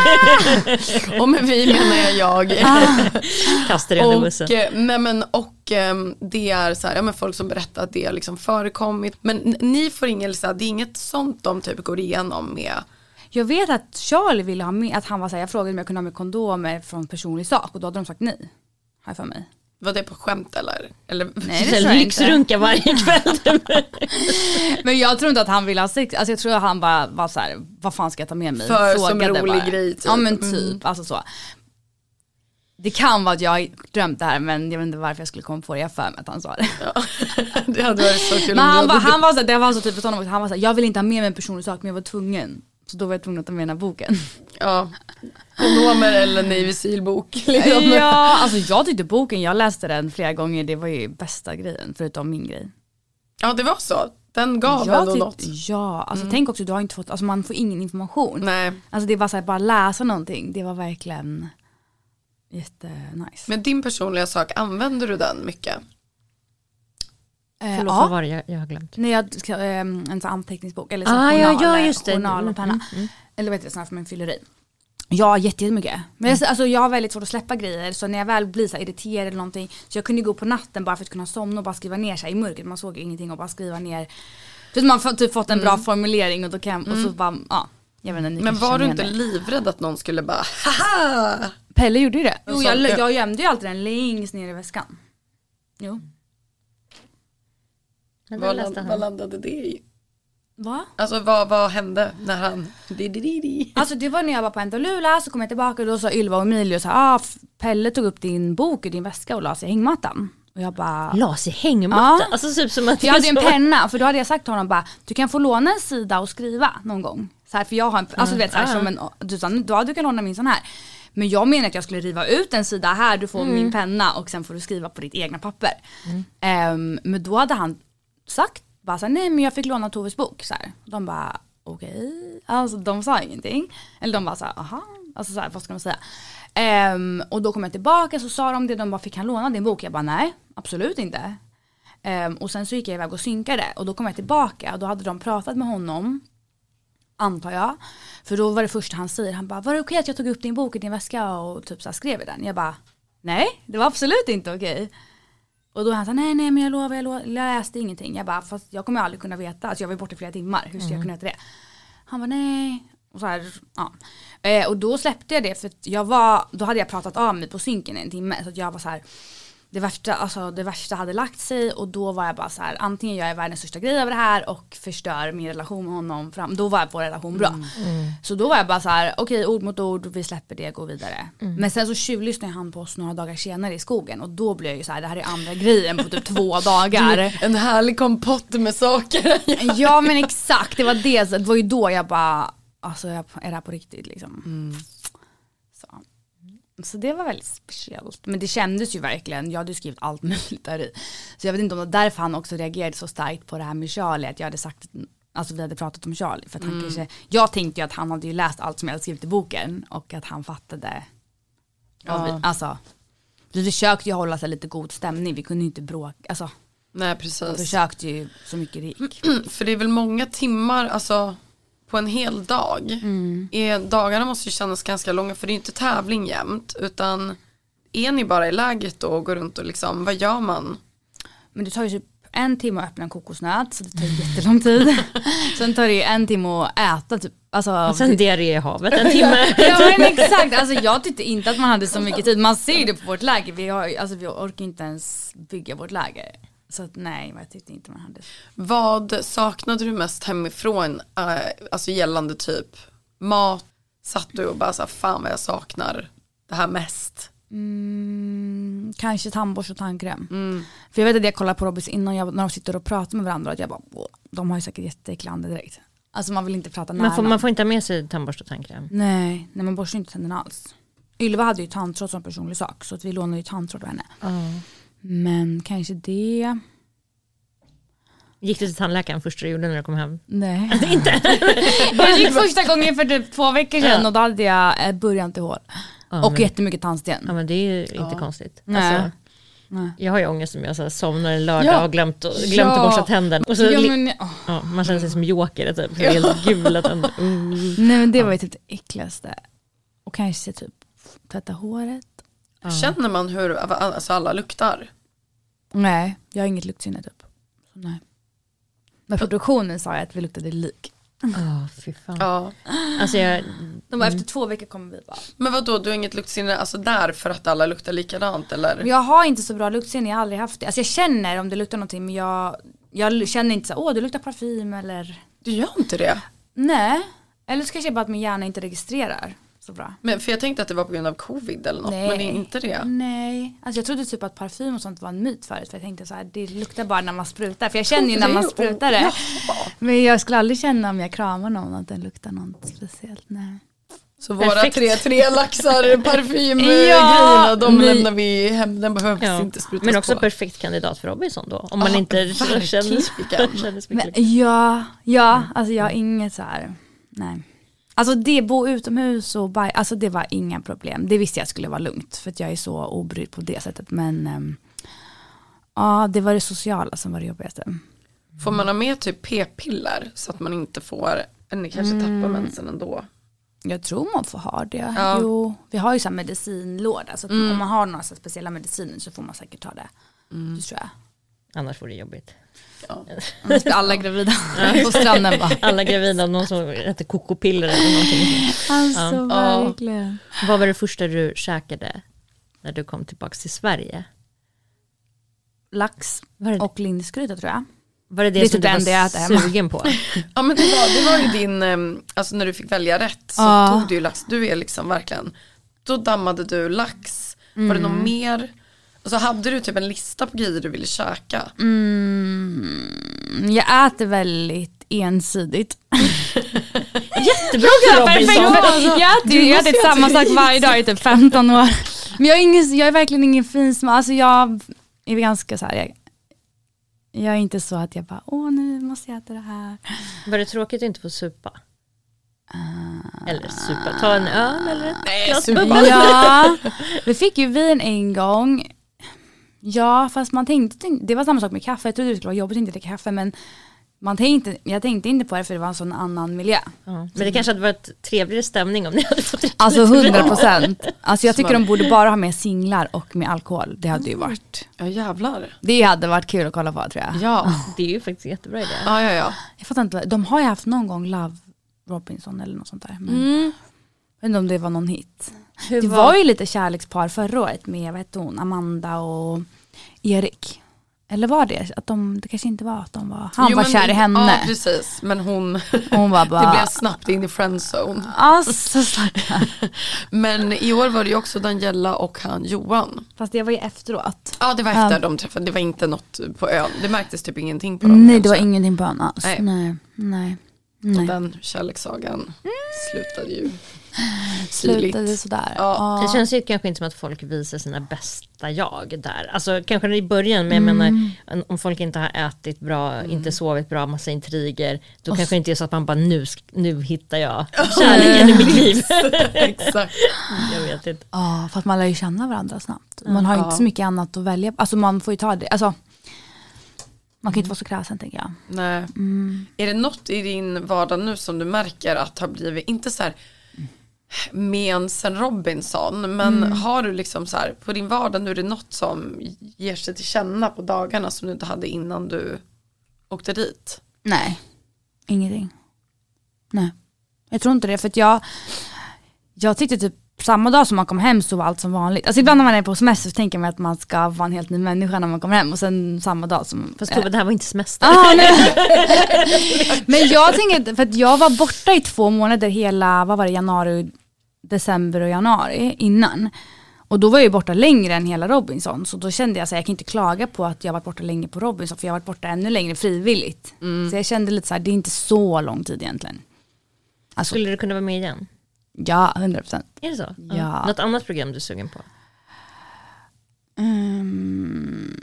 Ah! Och med vi menar jag jag. Ah! Kastar under och, bussen. nej men, och um, det är så här, ja, men folk som berättar att det har liksom förekommit. Men n- ni får inget, så här, det är inget sånt de typ går igenom med. Jag vet att Charlie ville ha med, att han var så här, jag frågade om jag kunde ha med kondomer från personlig sak och då hade de sagt nej. Här för mig. Var det på skämt eller? eller? Nej, det tror jag lyxrunka varje kväll. Men jag tror inte att han ville ha sex. Alltså jag tror att han bara var så här, vad fan ska jag ta med mig? För som en Frågade rolig bara. grej typ. Ja men typ, Mm. alltså så. Det kan vara att jag har drömt det här, men jag vet inte varför jag skulle komma på det. Jag för mig att han sa det. Ja. Det hade varit så kul. Men han var, han var så här, det var så typ för honom, han var så här, jag vill inte ha med mig en personlig sak, men jag var tvungen. Så då var jag tvungen att ta med den här boken. Ja. Kondomer eller Navy Seal-bok. Liksom. Ja, alltså jag tyckte boken, jag läste den flera gånger, det var ju bästa grejen, förutom min grej. Ja, det var så. Den gav jag ändå tyck- något. Ja, alltså Mm. tänk också, du har inte fått, alltså man får ingen information. Nej. Alltså det var så här, bara läsa någonting, det var verkligen jättenice. Men din personliga sak, använder du den mycket? Eh, Förlåt, ja. vad var det? Jag, jag har glömt. När jag skrev eh, en sån anteckningsbok eller så Ah, journal, ja, ja, eller just det. journal och penna. Mm, mm. Eller vet du, sån här för min fylleri. Ja, jättemycket. Men jag, alltså, jag har väldigt svårt att släppa grejer, så när jag väl blir så här irriterad eller någonting, så jag kunde gå på natten bara för att kunna somna och bara skriva ner sig i mörkret. Man såg ingenting och bara skriva ner. Så man har typ fått en bra formulering och då kan och så bara, ja. Jag vet inte, ni Men kanske var du känner inte igen det. livrädd att någon skulle bara haha? Pelle gjorde ju det. Jo, Så- jag, jag gömde ju alltid den längst ner i väskan. Jo. Men det Vad, läste land, han. vad landade det i? Va? Alltså vad, vad hände när han di, di, di, di. Alltså det var när jag var på Entolula, så kom jag tillbaka och då sa Ylva och Emilio så här, ah, Pelle tog upp din bok i din väska och la sig i hängmattan. Och jag bara... Las i hängmattan? Ja. Alltså typ som att För jag hade ju en så- penna, för då hade jag sagt till honom bara, du kan få låna en sida och skriva någon gång. Så här, för jag har en, alltså du vet så här, Ah. som en, du sa, ja, du kan låna min sån här. Men jag menar att jag skulle riva ut en sida här, du får Mm. min penna och sen får du skriva på ditt egna papper. Ehm, men då hade han sagt, bara så här, nej men jag fick låna Toves bok. Så här. De bara, okej. Alltså de sa ingenting. Eller de bara så här, aha. Alltså så här, vad ska man säga? Ehm, och då kom jag tillbaka, så sa de det, de bara, fick han låna din bok? Jag bara, nej, absolut inte. Ehm, och sen så gick jag iväg och synkade och då kom jag tillbaka och då hade de pratat med honom, antar jag. För då var det första han säger, han bara, var det okej att jag tog upp din bok i din väska och typ så här skrev i den? Jag bara, nej, det var absolut inte okej. Och då han sa, nej nej men jag lovar, jag, lovar, jag läste ingenting. Jag bara, fast jag kommer aldrig kunna veta, alltså jag var borta i flera timmar, hur ska jag kunna veta det? Han bara, nej. Och, så här, ja. eh, och då släppte jag det, för att jag var, då hade jag pratat av mig på synken en timme, så att jag var så här, det värsta, alltså det värsta hade lagt sig och då var jag bara så här, antingen gör jag världens största grej över det här och förstör min relation med honom fram. Då var vår relation bra. Mm. Mm. Så då var jag bara så här, okej, okay, ord mot ord, vi släpper det, går vidare. Mm. Men sen så tjuvlyssnade han på oss några dagar senare i skogen och då blev jag ju så här, det här är andra grejen på typ två dagar. En härlig kompott med saker. Ja, men exakt, det var det. Det var ju då jag bara, alltså jag är det här på riktigt liksom. Mm. Så. Så det var väldigt speciellt. Men det kändes ju verkligen, jag hade skrivit allt möjligt där i. Så jag vet inte om det var därför han också reagerade så starkt på det här med Charlie. Att jag hade sagt, alltså vi hade pratat om Charlie. För att han mm. kanske, jag tänkte ju att han hade ju läst allt som jag hade skrivit i boken. Och att han fattade. Ja. Vi, alltså, vi försökte ju hålla sig lite god stämning. Vi kunde ju inte bråka. Alltså, nej, precis. Vi försökte ju så mycket det gick. För det är väl många timmar, alltså på en hel dag. Mm. Är, dagarna måste ju kännas ganska långa för det är inte tävling jämt utan är ni bara i läget då och går runt och liksom, vad gör man? Men det tar ju typ en timme att öppna en kokosnöt så det tar jättelång tid. Sen tar det ju en timme att äta typ. Alltså, och sen diarré i havet en timme. Ja men exakt, alltså jag tyckte inte att man hade så mycket tid. Man ser det på vårt läger, vi, har, alltså, vi orkar inte ens bygga vårt läger. Så att, nej, jag tyckte inte man hade. Vad saknade du mest hemifrån? Äh, alltså gällande typ mat. Satt du och bara så här, fan vad jag saknar det här mest? Mm, kanske tandborst och tandkräm. Mm. För jag vet att jag kollar på Robins innan jag, när de sitter och pratar med varandra. Att jag bara, de har ju säkert jätteäcklig direkt. Alltså man vill inte prata nära. Man får, man får inte ha med sig tandborst och tandkräm. Nej, nej man borstar inte tänderna alls. Ylva hade ju tandtråd som personlig sak. Så att vi lånade ju tandtråd av henne. Mm. Men kanske det. Gick du till tandläkaren första du gjorde när du kom hem? Nej. Alltså, inte. Jag gick första gången för typ två veckor sedan ja. Och då hade jag början till hål. Ja, och men, jättemycket tandsten. Ja men det är ju inte ja. konstigt. Nej. Alltså, nej. Jag har ju ångest om jag så här, somnar en lördag ja. och glömt, glömt ja. att borsta tänderna. Och så, ja, men, oh. ja, man känner sig som joker typ. Ja. Helt gula tänder. Mm. Nej men det var ju typ det äckligaste. Och kanske typ tvätta håret. Ja. Känner man hur alltså, alla luktar? Nej, jag har inget luktsinne typ. Så nej. Men produktionen sa jag att vi luktade lik. Ja, oh, fy fan. Ja. Alltså jag, de bara, efter två veckor kommer vi bara. Men vad då, du har inget luktsinne alltså där för att alla luktar likadant eller? Jag har inte så bra luktsinne, jag har aldrig haft det. Alltså jag känner om det luktar någonting men jag, jag känner inte så, åh det luktar parfym eller. Du gör inte det? Nej, eller så kanske bara att min hjärna inte registrerar så bra. Men för jag tänkte att det var på grund av covid eller något, nej. Men det är inte det. Nej, alltså jag trodde typ att parfym och sånt var en myt förut. För jag tänkte så här, det luktar bara när man sprutar. För jag känner ju när man sprutar det. Men jag skulle aldrig känna om jag kramar någon att den luktar något speciellt, nej. Så våra perfekt. tre, tre laxar parfymgrejerna, ja, de men, lämnar vi hem, den behövs ja. inte sprutas. Men också på. Perfekt kandidat för Robinson då, om man ja, inte känner men, ja, ja, alltså jag har inget så här, nej. Alltså det, bo utomhus och baj, alltså det var inga problem. Det visste jag skulle vara lugnt för att jag är så obrydd på det sättet. Men um, ja, det var det sociala som var det jobbigaste. Får man ha med typ p-piller så att man inte får, eller kanske mm. tappar mensen ändå? Jag tror man får ha det. Ja. Jo, vi har ju så här medicinlåda. Så att mm. om man har några så speciella mediciner så får man säkert ta det. Mm. Det tror jag. Annars får det jobbigt. Ja. Alla gravida på stranden bara. Alla gravida, någon som äter kokopiller eller någonting. Alltså ja. Verkligen. Vad var det första du käkade när du kom tillbaka till Sverige? Lax och lindskryta tror jag. Var det det, det som du var sugen på? Ja men det var, det var ju din, alltså när du fick välja rätt så ja. tog du ju lax. Du är liksom verkligen, då dammade du lax. Mm. Var det något mer? Och så hade du typ en lista på grejer du ville käka. Mm, jag äter väldigt ensidigt. Jättebra Robinson. Jag äter ju ätit samma sak varje dag i typ femton år. Men jag är, ingen, jag är verkligen ingen fin smak. Alltså jag är ganska så här. Jag, jag är inte så att jag bara, åh nu måste jag äta det här. Var det tråkigt att inte få supa? Uh, eller supa, ta en öl eller ett nej, glas supa. Ja, vi fick ju vin en gång. Ja, fast man tänkte, det var samma sak med kaffe. Jag trodde det skulle vara jobbigt att inte dricka kaffe, men man tänkte, jag tänkte inte på det för det var en sån annan miljö. Ja, men det kanske hade varit trevligare stämning om ni hade fått dricka. Alltså hundra procent. Alltså jag tycker de borde bara ha med singlar och med alkohol. Det hade ju varit. Ja jävlar. Det hade varit kul att kolla på tror jag. Ja, det är ju faktiskt jättebra idé. Ja, ja, ja. Jag fattar inte, de har ju haft någon gång Love Robinson eller något sånt där. Men mm. jag vet inte om det var någon hit. Hur det var... var ju lite kärlekspar förra året med, vad heter hon, Amanda och Erik. Eller var det att de, det kanske inte var att de var, han jo, var men, kär i henne. Ja, precis. Men hon, hon var bara... det blev snabbt in i friendzone. Alltså, men i år var det ju också Daniela och han Johan. Fast det var ju efteråt. Ja, det var efter um, de träffade. Det var inte något på ön. Det märktes typ ingenting på dem. Nej, kanske. Det var ingenting på ön alls. Nej, nej. nej. Och den kärlekssagan mm. slutade ju slutade sådär. Ja. Det känns ju kanske inte som att folk visar sina bästa jag där. Alltså kanske i början, men mm. jag menar om folk inte har ätit bra, mm. inte sovit bra, massa intriger, då och kanske inte är så att man bara nu, nu hittar jag kärleken i mitt liv. Exakt. Jag vet inte. Ja, för att man lär ju känna varandra snabbt. Man har ju ja. inte så mycket annat att välja. Alltså man får ju ta det. Alltså man kan inte vara så kräsen, tänker jag. Nej. Mm. Är det något i din vardag nu som du märker att har blivit, inte så här men sen Robinson, men mm. har du liksom så här på din vardag nu, är det något som ger sig till känna på dagarna som du inte hade innan du åkte dit? Nej, ingenting. Nej, jag tror inte det, för att jag jag tyckte typ samma dag som man kom hem så var allt som vanligt. Alltså ibland när man är på semester så tänker man att man ska vara en helt ny människa när man kommer hem. Och sen samma dag som... Fast Tove, det här var inte semester. Ah, men jag tänker, för att jag var borta i två månader hela, vad var det, januari, december och januari innan. Och då var jag ju borta längre än hela Robinson. Så då kände jag så här, jag kan inte klaga på att jag var borta länge på Robinson. För jag har varit borta ännu längre frivilligt. Mm. Så jag kände lite så här, det är inte så lång tid egentligen. Alltså, skulle du kunna vara med igen? Ja, hundra procent. Är det så? Ja. Ja. Något annat program du är sugen på? Um,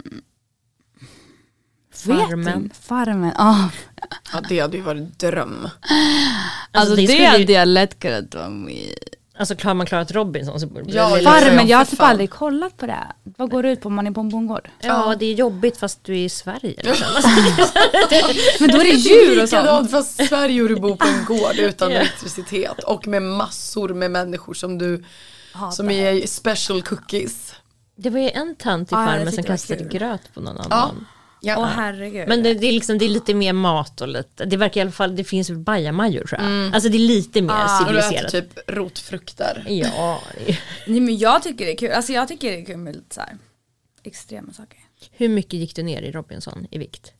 Farmen. Farmen, ja. Ja, det hade ju varit dröm. Alltså, alltså det, det hade jag lätt kunnat vara med. Alltså har man klarat Robinson så borde ja, det Farmen, jag har typ aldrig kollat på det. Vad går det ut på om man är på en bondgård? Ja, det är jobbigt fast du är i Sverige. Liksom. Men då är det djur och sånt. Fast Sverige och du bor på en gård utan yeah. elektricitet. Och med massor med människor som du Hatar. Som är special cookies. Det var ju en tant i ah, Farmen som kastade gröt på någon annan. Ja. Ja. Åh, herregud. Men det, det, är liksom, det är lite mer mat och lite, det verkar i alla fall, det finns bajamajor tror jag. Mm. Alltså det är lite mer ah, civiliserat. Och du äter typ rotfrukter. Ja. Nej, men jag tycker det är kul. Alltså jag tycker det är kul med lite så här extrema saker. Hur mycket gick du ner i Robinson i vikt?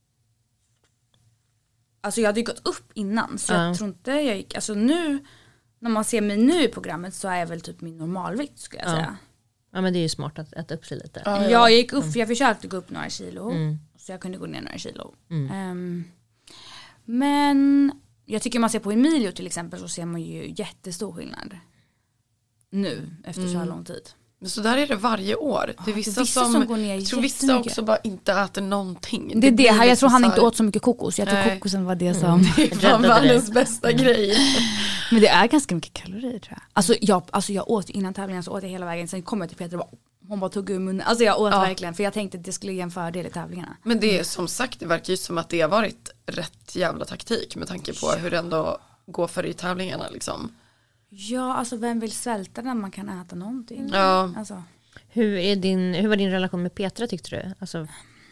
Alltså jag hade ju gått upp innan så uh. jag tror inte jag gick, alltså nu när man ser mig nu i programmet så är jag väl typ min normalvikt skulle jag uh. säga. Ja, men det är ju smart att äta upp sig lite. Ja, ja. Jag gick upp, för jag försökte gå upp några kilo. Mm. Så jag kunde gå ner några kilo. Mm. Um, men jag tycker man ser på Emilio till exempel så ser man ju jättestor skillnad. Nu, efter mm. så här lång tid. Men så där är det varje år. Det är vissa, det är vissa som, som går ner. Jag tror vissa också bara inte äter någonting. Det är det, det här, jag tror han inte åt så mycket kokos. Jag tror Nej. kokosen var det som mm. det var världens bästa mm. grej. Men det är ganska mycket kalorier tror jag. Alltså jag, alltså jag åt innan tävlingen så åt jag hela vägen. Sen kom jag till Peter och bara, hon bara tog ur munnen. Alltså jag åt ja. verkligen. För jag tänkte att det skulle ge en fördel i tävlingarna. Men det är som sagt, det verkar ju som att det har varit rätt jävla taktik. Med tanke på ja. hur det ändå går för i tävlingarna liksom. Ja, alltså vem vill svälta när man kan äta någonting? Ja. Alltså. Hur, är din, hur var din relation med Petra tyckte du? Alltså...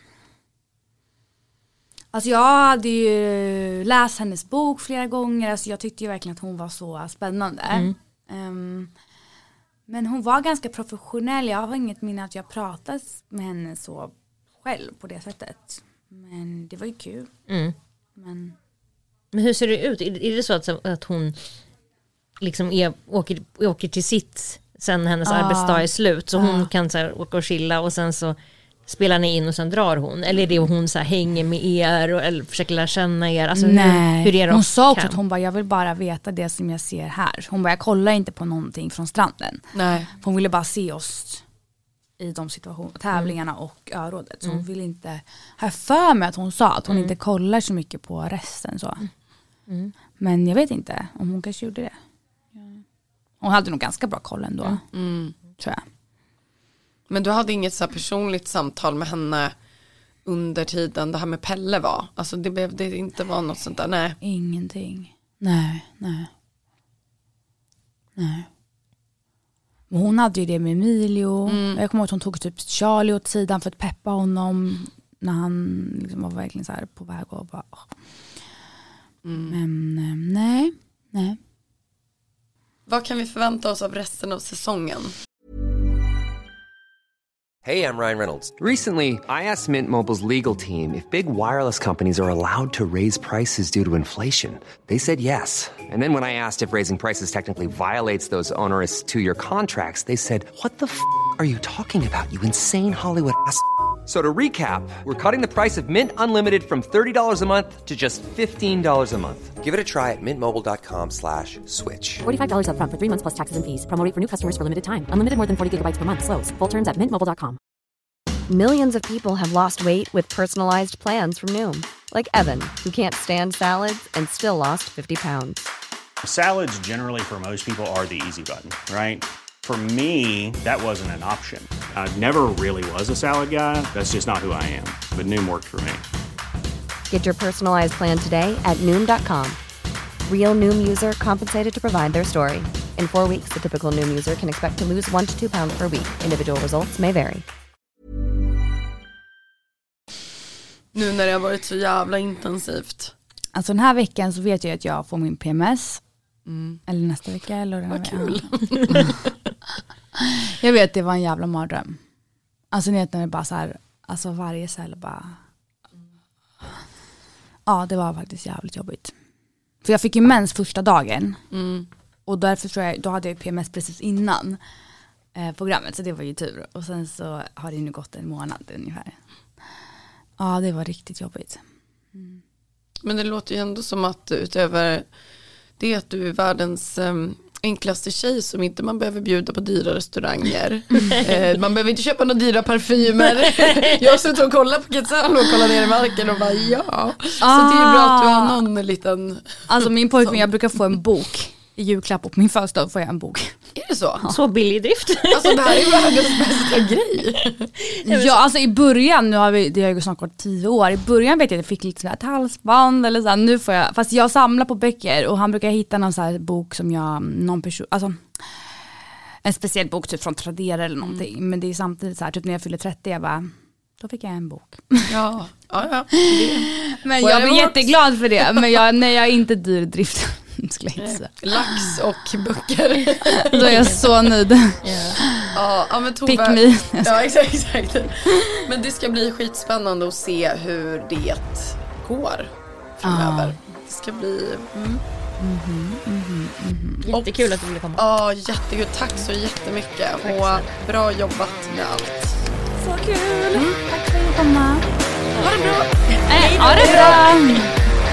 alltså jag hade ju läst hennes bok flera gånger. Alltså jag tyckte ju verkligen att hon var så spännande. Mm. Um, men hon var ganska professionell. Jag har inget minne att jag pratat med henne så själv på det sättet. Men det var ju kul. Mm. Men... men hur ser det ut? Är, är det så att, att hon liksom är, åker, åker till sitt sen hennes ah. arbetsdag är slut så ah. hon kan så här, åka och chilla och sen så spelar ni in och sen drar hon, eller är det hon så här, hänger med er och, eller försöker lära känna er? Alltså, Nej, hur, hur är det hon sa också att hon bara, jag vill bara veta det som jag ser här. Hon bara, jag kollar inte på någonting från stranden. Nej. Hon ville bara se oss i de situationerna, tävlingarna mm. och örådet. Så mm. hon vill inte, här för mig att hon sa att hon mm. inte kollar så mycket på resten så. Mm. Men jag vet inte om hon kanske gjorde det. Hon hade nog ganska bra koll ändå. Mm. Tror jag. Men du hade inget så här personligt samtal med henne under tiden det här med Pelle var? Alltså det blev det inte var något sånt där, nej. Ingenting. Nej, nej. Nej. Men hon hade ju det med Emilio. Mm. Jag kommer ihåg att hon tog typ Charlie åt sidan för att peppa honom när han liksom var verkligen så här på väg och bara... Mm. Men nej, nej. Vad kan vi förvänta oss av resten av säsongen? Hey, I'm Ryan Reynolds. Recently, I asked Mint Mobile's legal team if big wireless companies are allowed to raise prices due to inflation. They said yes. And then when I asked if raising prices technically violates those onerous two-year contracts, they said, "What the f*** are you talking about, you insane Hollywood ass?" So to recap, we're cutting the price of Mint Unlimited from thirty dollars a month to just fifteen dollars a month. Give it a try at mintmobile.com slash switch. forty-five dollars up front for three months plus taxes and fees. Promo rate for new customers for limited time. Unlimited more than forty gigabytes per month. Slows full terms at mint mobile dot com. Millions of people have lost weight with personalized plans from Noom. Like Evan, who can't stand salads and still lost fifty pounds. Salads generally for most people are the easy button, right? For me, that wasn't an option. I never really was a salad guy. That's just not who I am. But Noom worked for me. Get your personalized plan today at Noom dot com. Real Noom user compensated to provide their story. In four weeks, the typical Noom user can expect to lose one to two pounds per week. Individual results may vary. Nu när det har varit så jävla intensivt. Alltså den här veckan så vet jag att jag får min P M S. Mm. Eller nästa vecka. Eller den här Vad kul. Jag vet, det var en jävla mardröm. Alltså ni vet när det bara så här, alltså varje cell bara... Ja, det var faktiskt jävligt jobbigt. För jag fick ju mens första dagen. Mm. Och därför tror jag, då hade jag P M S precis innan eh, programmet. Så det var ju tur. Och sen så har det nu gått en månad ungefär. Ja, det var riktigt jobbigt. Mm. Men det låter ju ändå som att utöver det att du är världens um, enklaste tjej som inte man behöver bjuda på dyra restauranger. eh, man behöver inte köpa några dyra parfymer. Jag har suttit och kollat på Quetzal och kollat ner i marken och bara ja. Ah. Så det är bra att du har någon liten... Alltså min pojkvän, jag brukar få en bok i julklapp och på min födelsedag får jag en bok. Är det så? Ja. Så billig drift. Alltså det här är världens bästa grej. Ja, alltså i början, nu har vi, det har ju snart gått tio år. I början vet jag att jag fick lite sådär ett halsband eller så. Nu får jag, fast jag samlar på böcker och han brukar hitta någon så här bok som jag, någon person, alltså en speciell bok typ från Tradera eller någonting. Mm. Men det är samtidigt så här, typ när jag fyller trettio, jag bara, då fick jag en bok. Ja, ja, ja. Det. Men jag blir jätteglad för det. Men jag, nej, jag är inte dyr drift. Lax och böcker. Då är jag så nöjd. Yeah. Ja, ja, men Tove, pick me. Ja, exakt, exakt. Men det ska bli skitspännande att se hur det går framöver. Ah. Det ska bli... Mm. Mm-hmm, mm-hmm, mm-hmm. Jättekul och, att du ville komma. Ja, jättekul. Tack så jättemycket. Tack. Och bra jobbat med allt. Så kul. Mm. Tack för att du kom. Ha det bra. Äh, ha det bra.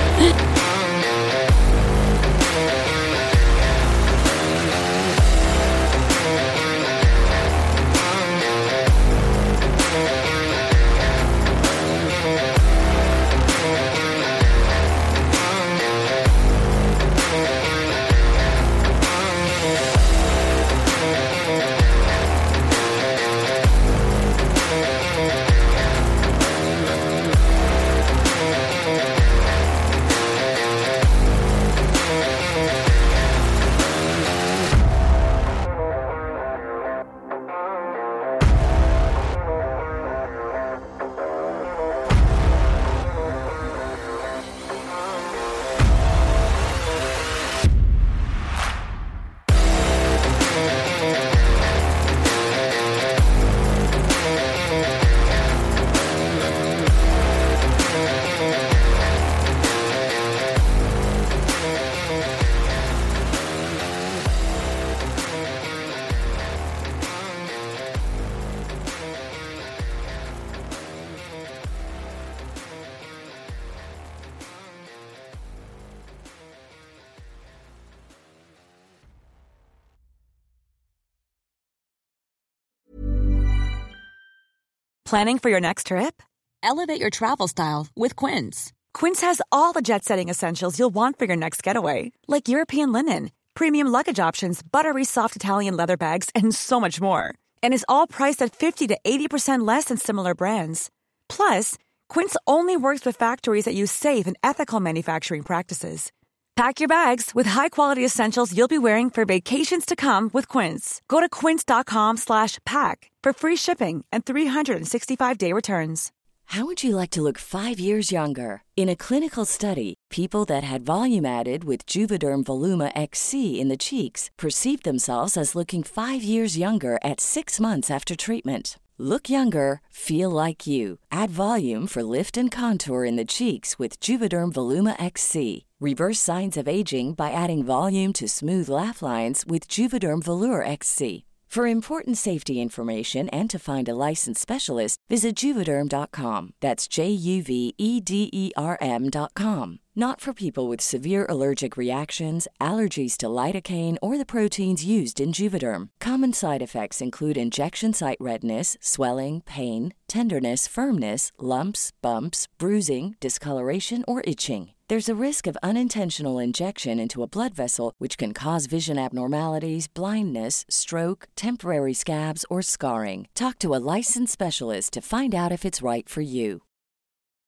Planning for your next trip? Elevate your travel style with Quince. Quince has all the jet-setting essentials you'll want for your next getaway, like European linen, premium luggage options, buttery soft Italian leather bags, and so much more. And is all priced at fifty to eighty percent less than similar brands. Plus, Quince only works with factories that use safe and ethical manufacturing practices. Pack your bags with high-quality essentials you'll be wearing for vacations to come with Quince. Go to quince.com slash pack for free shipping and three sixty-five day returns. How would you like to look five years younger? In a clinical study, people that had volume added with Juvederm Voluma X C in the cheeks perceived themselves as looking five years younger at six months after treatment. Look younger, feel like you. Add volume for lift and contour in the cheeks with Juvederm Voluma X C. Reverse signs of aging by adding volume to smooth laugh lines with Juvederm Volure X C. For important safety information and to find a licensed specialist, visit Juvederm dot com. That's J U V E D E R M dot com. Not for people with severe allergic reactions, allergies to lidocaine, or the proteins used in Juvederm. Common side effects include injection site redness, swelling, pain, tenderness, firmness, lumps, bumps, bruising, discoloration, or itching. There's a risk of unintentional injection into a blood vessel, which can cause vision abnormalities, blindness, stroke, temporary scabs, or scarring. Talk to a licensed specialist to find out if it's right for you.